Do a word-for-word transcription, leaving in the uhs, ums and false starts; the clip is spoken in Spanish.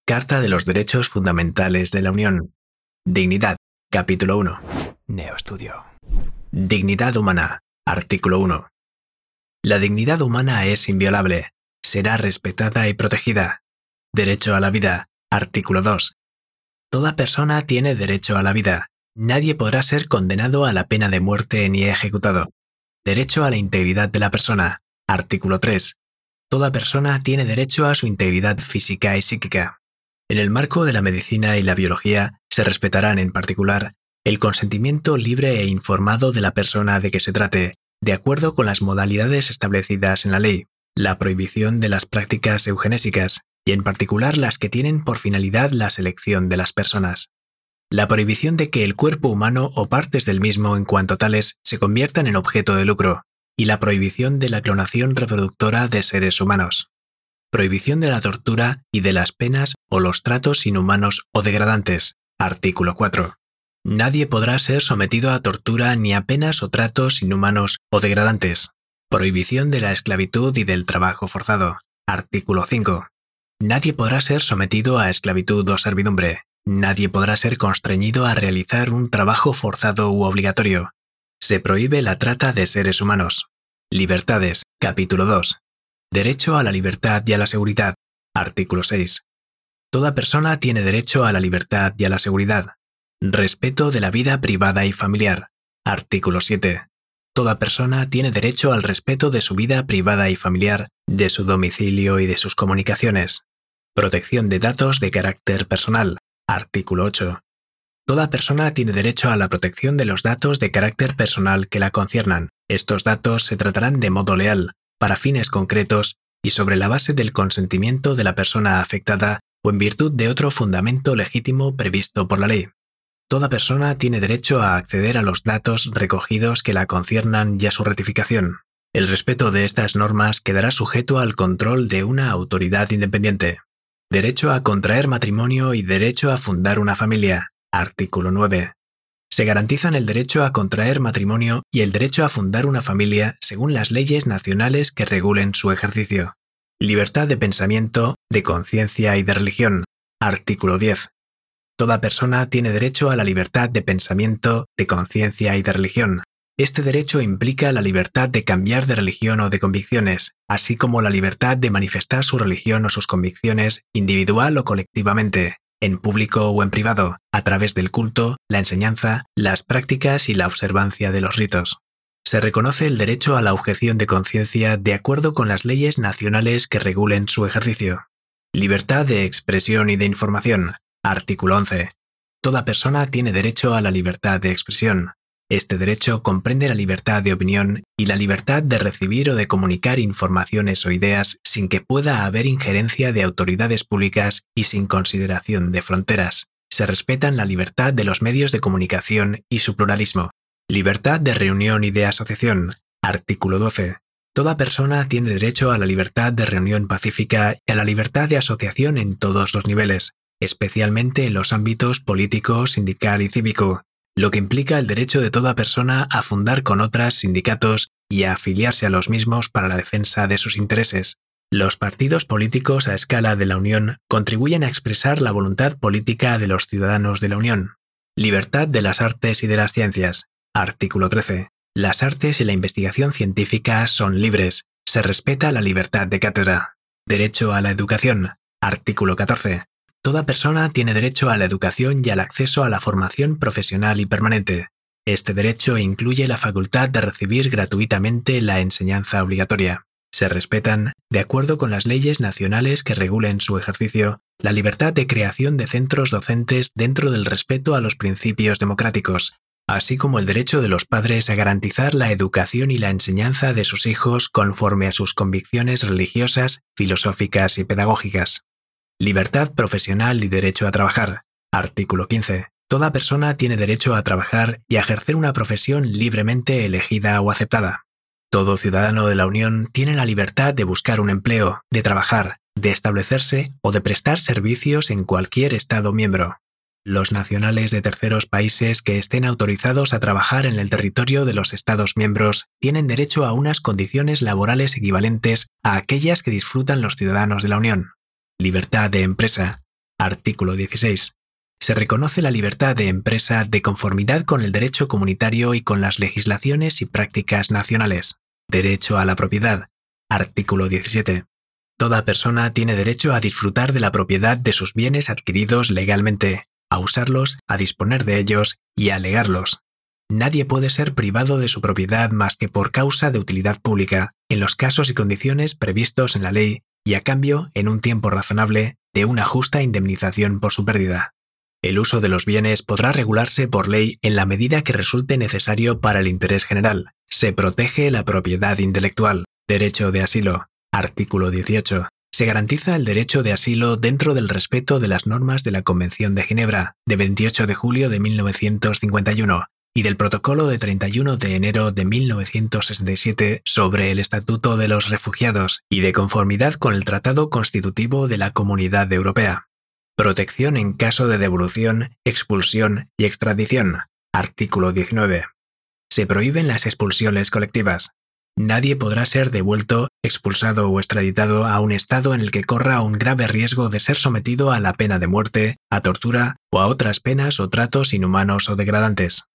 Carta de los Derechos Fundamentales de la Unión. Dignidad. Capítulo uno. Neoestudio. Dignidad humana. Artículo uno. La dignidad humana es inviolable. Será respetada y protegida. Derecho a la vida. Artículo dos. Toda persona tiene derecho a la vida. Nadie podrá ser condenado a la pena de muerte ni ejecutado. Derecho a la integridad de la persona. Artículo tres. Toda persona tiene derecho a su integridad física y psíquica. En el marco de la medicina y la biología, se respetarán en particular el consentimiento libre e informado de la persona de que se trate, de acuerdo con las modalidades establecidas en la ley, la prohibición de las prácticas eugenésicas, y en particular las que tienen por finalidad la selección de las personas. La prohibición de que el cuerpo humano o partes del mismo en cuanto tales se conviertan en objeto de lucro, y la prohibición de la clonación reproductora de seres humanos. Prohibición de la tortura y de las penas o los tratos inhumanos o degradantes. Artículo cuatro. Nadie podrá ser sometido a tortura ni a penas o tratos inhumanos o degradantes. Prohibición de la esclavitud y del trabajo forzado. Artículo cinco. Nadie podrá ser sometido a esclavitud o servidumbre. Nadie podrá ser constreñido a realizar un trabajo forzado u obligatorio. Se prohíbe la trata de seres humanos. Libertades. Capítulo dos. Derecho a la libertad y a la seguridad. Artículo seis. Toda persona tiene derecho a la libertad y a la seguridad. Respeto de la vida privada y familiar. Artículo siete. Toda persona tiene derecho al respeto de su vida privada y familiar, de su domicilio y de sus comunicaciones. Protección de datos de carácter personal. Artículo ocho. Toda persona tiene derecho a la protección de los datos de carácter personal que la conciernan. Estos datos se tratarán de modo leal, para fines concretos y sobre la base del consentimiento de la persona afectada o en virtud de otro fundamento legítimo previsto por la ley. Toda persona tiene derecho a acceder a los datos recogidos que la conciernan y a su rectificación. El respeto de estas normas quedará sujeto al control de una autoridad independiente. Derecho a contraer matrimonio y derecho a fundar una familia. Artículo nueve. Se garantizan el derecho a contraer matrimonio y el derecho a fundar una familia según las leyes nacionales que regulen su ejercicio. Libertad de pensamiento, de conciencia y de religión. Artículo diez. Toda persona tiene derecho a la libertad de pensamiento, de conciencia y de religión. Este derecho implica la libertad de cambiar de religión o de convicciones, así como la libertad de manifestar su religión o sus convicciones individual o colectivamente, en público o en privado, a través del culto, la enseñanza, las prácticas y la observancia de los ritos. Se reconoce el derecho a la objeción de conciencia de acuerdo con las leyes nacionales que regulen su ejercicio. Libertad de expresión y de información. Artículo once. Toda persona tiene derecho a la libertad de expresión. Este derecho comprende la libertad de opinión y la libertad de recibir o de comunicar informaciones o ideas sin que pueda haber injerencia de autoridades públicas y sin consideración de fronteras. Se respetan la libertad de los medios de comunicación y su pluralismo. Libertad de reunión y de asociación. Artículo doce. Toda persona tiene derecho a la libertad de reunión pacífica y a la libertad de asociación en todos los niveles, especialmente en los ámbitos político, sindical y cívico, lo que implica el derecho de toda persona a fundar con otras sindicatos y a afiliarse a los mismos para la defensa de sus intereses. Los partidos políticos a escala de la Unión contribuyen a expresar la voluntad política de los ciudadanos de la Unión. Libertad de las artes y de las ciencias. Artículo trece. Las artes y la investigación científica son libres. Se respeta la libertad de cátedra. Derecho a la educación. Artículo catorce. Toda persona tiene derecho a la educación y al acceso a la formación profesional y permanente. Este derecho incluye la facultad de recibir gratuitamente la enseñanza obligatoria. Se respetan, de acuerdo con las leyes nacionales que regulen su ejercicio, la libertad de creación de centros docentes dentro del respeto a los principios democráticos, así como el derecho de los padres a garantizar la educación y la enseñanza de sus hijos conforme a sus convicciones religiosas, filosóficas y pedagógicas. Libertad profesional y derecho a trabajar. Artículo quince. Toda persona tiene derecho a trabajar y a ejercer una profesión libremente elegida o aceptada. Todo ciudadano de la Unión tiene la libertad de buscar un empleo, de trabajar, de establecerse o de prestar servicios en cualquier Estado miembro. Los nacionales de terceros países que estén autorizados a trabajar en el territorio de los Estados miembros tienen derecho a unas condiciones laborales equivalentes a aquellas que disfrutan los ciudadanos de la Unión. Libertad de empresa. Artículo dieciséis. Se reconoce la libertad de empresa de conformidad con el derecho comunitario y con las legislaciones y prácticas nacionales. Derecho a la propiedad. Artículo diecisiete. Toda persona tiene derecho a disfrutar de la propiedad de sus bienes adquiridos legalmente, a usarlos, a disponer de ellos y a legarlos. Nadie puede ser privado de su propiedad más que por causa de utilidad pública, en los casos y condiciones previstos en la ley y a cambio, en un tiempo razonable, de una justa indemnización por su pérdida. El uso de los bienes podrá regularse por ley en la medida que resulte necesario para el interés general. Se protege la propiedad intelectual. Derecho de asilo. Artículo dieciocho. Se garantiza el derecho de asilo dentro del respeto de las normas de la Convención de Ginebra, de veintiocho de julio de mil novecientos cincuenta y uno, y del Protocolo de treinta y uno de enero de mil novecientos sesenta y siete sobre el Estatuto de los Refugiados, y de conformidad con el Tratado Constitutivo de la Comunidad Europea. Protección en caso de devolución, expulsión y extradición. Artículo diecinueve. Se prohíben las expulsiones colectivas. Nadie podrá ser devuelto, expulsado o extraditado a un estado en el que corra un grave riesgo de ser sometido a la pena de muerte, a tortura o a otras penas o tratos inhumanos o degradantes.